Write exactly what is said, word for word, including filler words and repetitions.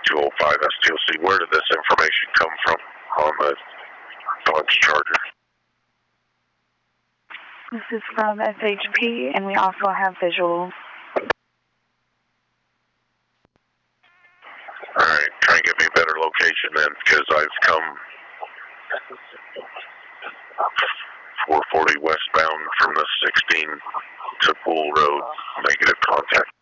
two oh five S T O C. Where did this information come from on the Dodge Charger? This is from S H P, and we also have visual. Alright, try and get me a better location then, because I've come four forty westbound from the sixteen to Pool Road, negative contact.